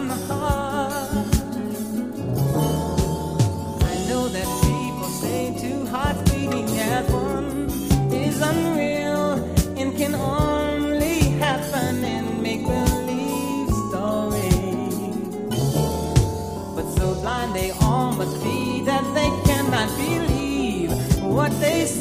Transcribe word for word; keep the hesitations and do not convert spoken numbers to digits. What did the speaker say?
from the heart. I know that people say two hearts beating as one is unreal and can only happen in make-believe stories. But so blind they all must be that they cannot believe what they see.